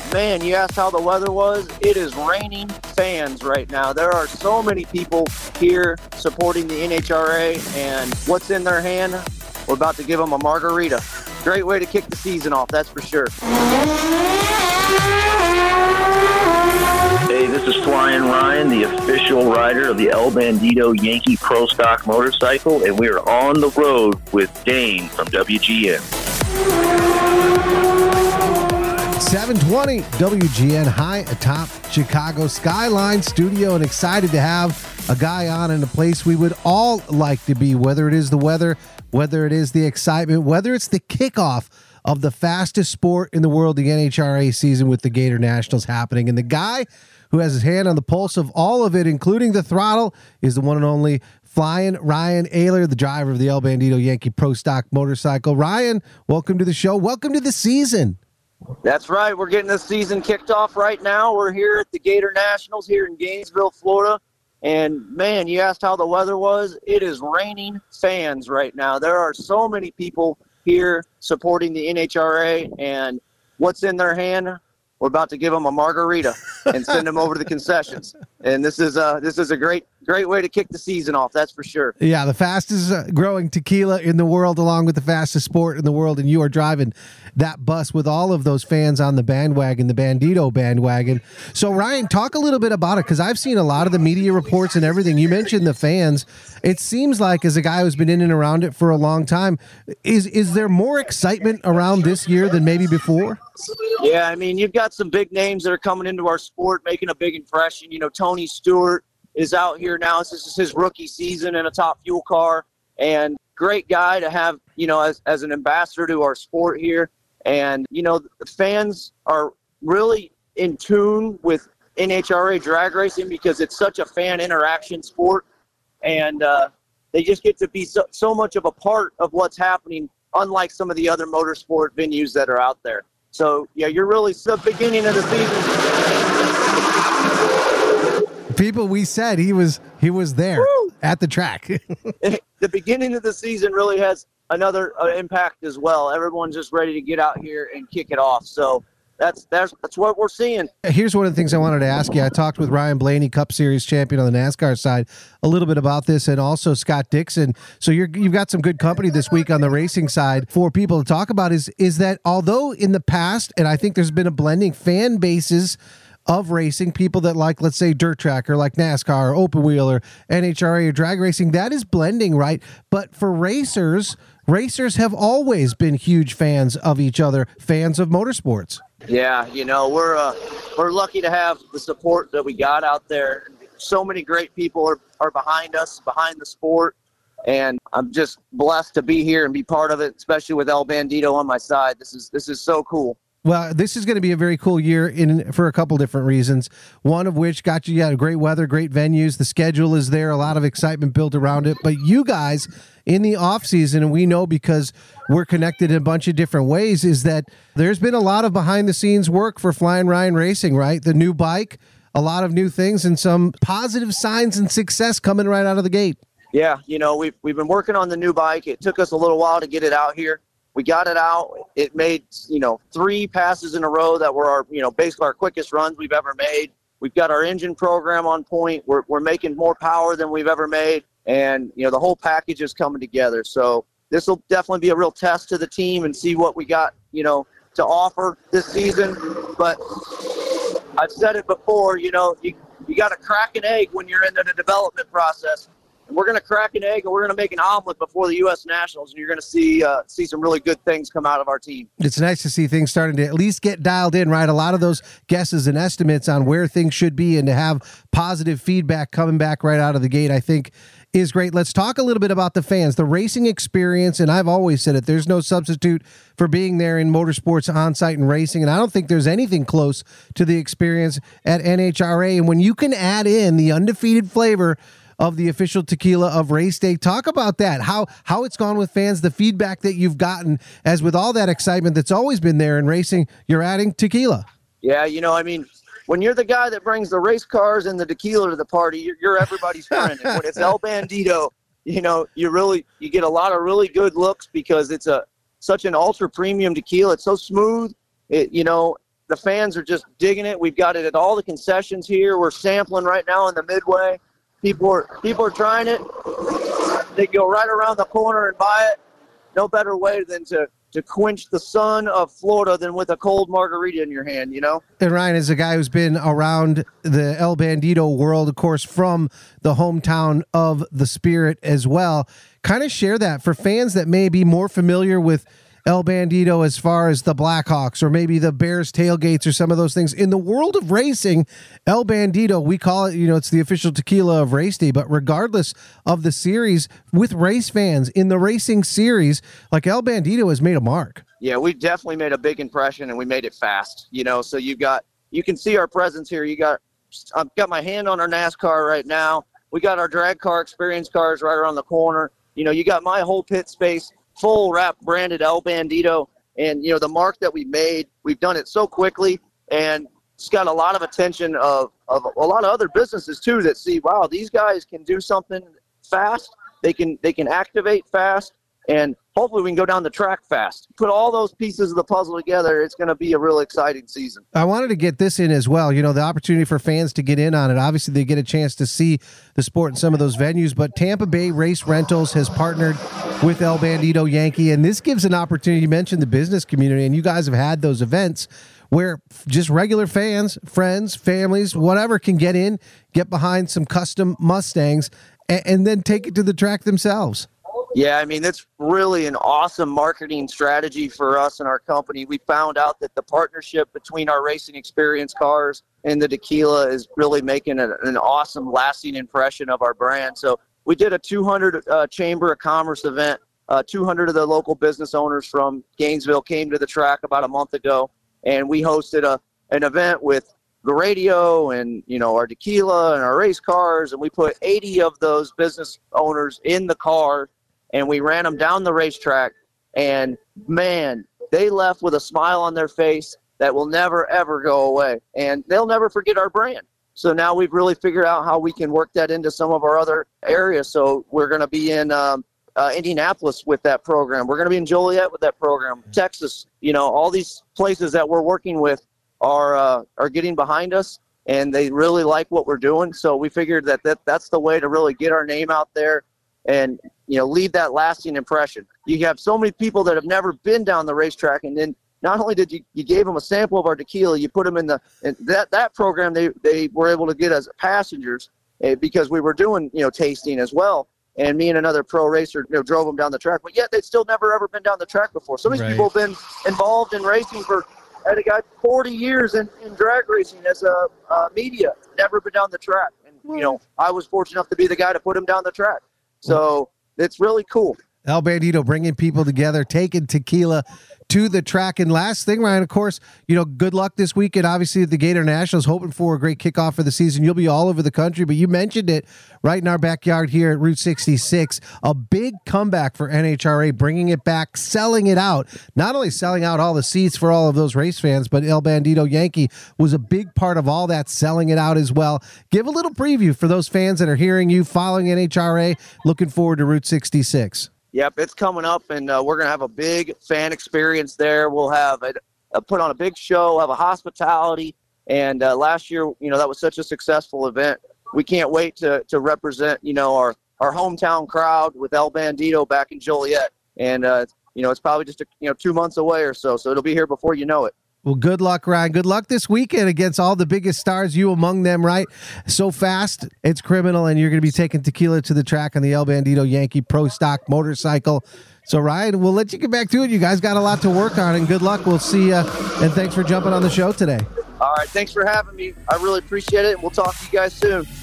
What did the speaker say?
Man, you asked how the weather was. It is raining fans right now. There are so many people here supporting the NHRA, and what's in their hand, we're about to give them a margarita. Great way to kick the season off, that's for sure. Hey, this is Flying Ryan, the official rider of the El Bandito Yankee Pro Stock motorcycle, and we are on the road with Dane from WGN. 720 WGN high atop Chicago Skyline Studio, and excited to have a guy on in a place we would all like to be, whether it is the weather, whether it is the excitement, whether it's the kickoff of the fastest sport in the world, the NHRA season with the Gator Nationals happening. And the guy who has his hand on the pulse of all of it, including the throttle, is the one and only Flying Ryan Ayler, the driver of the El Bandito Yankee Pro Stock motorcycle. Ryan, welcome to the show. Welcome to the season. That's right. We're getting this season kicked off right now. We're here at the Gator Nationals here in Gainesville, Florida. And, man, you asked how the weather was. It is raining fans right now. There are so many people here supporting the NHRA, and what's in their hand, we're about to give them a margarita and send them over to the concessions. And this is a great way to kick the season off, that's for sure. Yeah, the fastest growing tequila in the world, along with the fastest sport in the world, and you are driving that bus with all of those fans on the bandwagon, the Bandito bandwagon. So, Ryan, talk a little bit about it, because I've seen a lot of the media reports and everything. You mentioned the fans. It seems like, as a guy who's been in and around it for a long time, is there more excitement around this year than maybe before? Yeah, I mean, you've got some big names that are coming into our sport, making a big impression. You know, Tony Stewart is out here now. This is his rookie season in a top fuel car, and great guy to have, you know, as an ambassador to our sport here. And, you know, the fans are really in tune with NHRA drag racing because it's such a fan interaction sport, and they just get to be so much of a part of what's happening, unlike some of the other motorsport venues that are out there. So, yeah, you're really the beginning of the season. People, we said he was there at the track. The beginning of the season really has another impact as well. Everyone's just ready to get out here and kick it off. So that's what we're seeing. Here's one of the things I wanted to ask you. I talked with Ryan Blaney, Cup Series champion on the NASCAR side, a little bit about this, and also Scott Dixon. So you've got some good company this week on the racing side for people to talk about. Is that although in the past, and I think there's been a blending fan bases of racing, people that like, let's say, dirt track or like NASCAR or open wheel or NHRA or drag racing, that is blending, right? But for racers have always been huge fans of each other, fans of motorsports. Yeah, you know, we're lucky to have the support that we got out there. So many great people are behind us, behind the sport, and I'm just blessed to be here and be part of it, especially with El Bandito on my side. This is so cool. Well, this is going to be a very cool year for a couple different reasons. One of which got you great weather, great venues. The schedule is there, a lot of excitement built around it. But you guys in the off season, and we know because we're connected in a bunch of different ways, is that there's been a lot of behind the scenes work for Flying Ryan Racing, right? The new bike, a lot of new things, and some positive signs and success coming right out of the gate. Yeah, you know, we've been working on the new bike. It took us a little while to get it out here. We got it out. It made, 3 passes in a row that were our, basically our quickest runs we've ever made. We've got our engine program on point. We're making more power than we've ever made. And, the whole package is coming together. So this will definitely be a real test to the team and see what we got, to offer this season. But I've said it before, you got to crack an egg when you're in the development process. And we're going to crack an egg and we're going to make an omelet before the U.S. Nationals, and you're going to see some really good things come out of our team. It's nice to see things starting to at least get dialed in, right? A lot of those guesses and estimates on where things should be, and to have positive feedback coming back right out of the gate, I think is great. Let's talk a little bit about the fans, the racing experience, and I've always said it, there's no substitute for being there in motorsports on-site and racing, and I don't think there's anything close to the experience at NHRA. And when you can add in the undefeated flavor of the official tequila of race day, talk about that, how it's gone with fans, the feedback that you've gotten, as with all that excitement that's always been there in racing, you're adding tequila. Yeah, when you're the guy that brings the race cars and the tequila to the party, you're everybody's friend. And when it's El Bandito, you get a lot of really good looks because it's such an ultra premium tequila. It's so smooth. The the fans are just digging it. We've got it at all the concessions here. We're sampling right now in the Midway. People are trying it. They go right around the corner and buy it. No better way than to quench the sun of Florida than with a cold margarita in your hand, you know? And Ryan is a guy who's been around the El Bandito world, of course, from the hometown of the Spirit as well. Kind of share that for fans that may be more familiar with El Bandito as far as the Blackhawks or maybe the Bears tailgates or some of those things. In the world of racing, El Bandito, we call it, it's the official tequila of race day, but regardless of the series, with race fans in the racing series, like El Bandito has made a mark. Yeah, we definitely made a big impression, and we made it fast, so you can see our presence here. I've got my hand on our NASCAR right now. We got our drag car experience cars right around the corner. You got my whole pit space full wrap branded El Bandito, and the mark that we made, we've done it so quickly, and it's got a lot of attention of a lot of other businesses too that see, wow, these guys can do something fast. They can activate fast, and hopefully we can go down the track fast. Put all those pieces of the puzzle together, it's going to be a real exciting season. I wanted to get this in as well, the opportunity for fans to get in on it. Obviously, they get a chance to see the sport in some of those venues, but Tampa Bay Race Rentals has partnered with El Bandito Yankee, and this gives an opportunity. You mentioned the business community, and you guys have had those events where just regular fans, friends, families, whatever, can get in, get behind some custom Mustangs, and then take it to the track themselves. Yeah, that's really an awesome marketing strategy for us and our company. We found out that the partnership between our racing experience cars and the tequila is really making an awesome, lasting impression of our brand. So we did a 200 Chamber of Commerce event. 200 of the local business owners from Gainesville came to the track about a month ago, and we hosted an event with the radio and our tequila and our race cars, and we put 80 of those business owners in the car, and we ran them down the racetrack, and man, they left with a smile on their face that will never, ever go away, and they'll never forget our brand. So now we've really figured out how we can work that into some of our other areas. So we're going to be in Indianapolis with that program. We're going to be in Joliet with that program. Texas, all these places that we're working with are getting behind us, and they really like what we're doing. So we figured that's the way to really get our name out there and leave that lasting impression. You have so many people that have never been down the racetrack, and then not only did you gave them a sample of our tequila, you put them in that program. They were able to get as passengers because we were doing tasting as well. And me and another pro racer drove them down the track, but yet they'd still never ever been down the track before. Some of these people have been involved in racing I had a guy 40 years in drag racing as a media, never been down the track. And I was fortunate enough to be the guy to put him down the track. So it's really cool. El Bandito bringing people together, taking tequila to the track. And last thing, Ryan, of course, good luck this weekend. Obviously, the Gator Nationals, hoping for a great kickoff for the season. You'll be all over the country, but you mentioned it right in our backyard here at Route 66. A big comeback for NHRA, bringing it back, selling it out. Not only selling out all the seats for all of those race fans, but El Bandito Yankee was a big part of all that, selling it out as well. Give a little preview for those fans that are hearing you, following NHRA, looking forward to Route 66. Yep, it's coming up, and we're going to have a big fan experience there. We'll have put on a big show, have a hospitality, and last year, that was such a successful event. We can't wait to represent, our hometown crowd with El Bandito back in Joliet, and it's probably just 2 months away or so it'll be here before you know it. Well, good luck, Ryan. Good luck this weekend against all the biggest stars, you among them, right? So fast, it's criminal, and you're going to be taking tequila to the track on the El Bandito Yankee Pro Stock motorcycle. So, Ryan, we'll let you get back to it. You guys got a lot to work on, and good luck. We'll see you, and thanks for jumping on the show today. All right, thanks for having me. I really appreciate it, and we'll talk to you guys soon.